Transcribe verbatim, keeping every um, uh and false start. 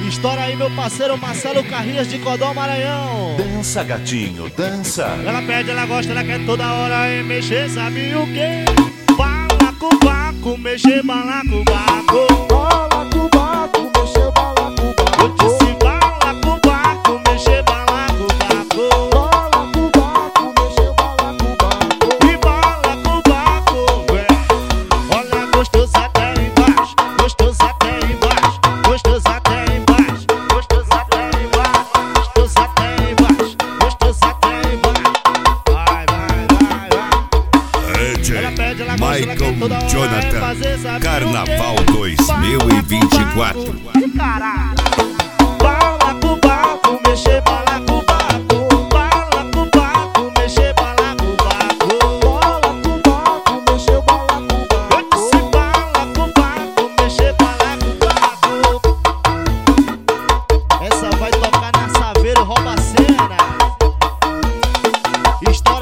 Estoura aí, meu parceiro Marcelo Carrias de Codó, Maranhão. Dança, gatinho, dança. Ela pede, ela gosta, ela quer toda hora e mexer, sabe o quê? Balacobaco, mexer, balacobaco. Balacobaco, mexer, balacobaco. Eu disse balacobaco, mexer, balacobaco. Balacobaco, mexer, balacobaco. E balacobaco, é. Olha, gostoso até embaixo, gostoso até embaixo, gostoso até embaixo, gostoso até embaixo, gostoso até embaixo, gostoso até embaixo. Vai, vai, vai, vai. D J Ela pede, ela gosta, ela quer Michael toda hora Jonathan, fazer, sabe o quê? Carnaval dois mil e vinte e quatro. Caralho. Balacobaco, mexer, balacobaco. Balacobaco, mexer, balacobaco. Balacobaco, mexer, balacobaco. Eu disse balacobaco, mexer, balacobaco. Essa vai tocar na Saveiro, rouba a cena. Estoura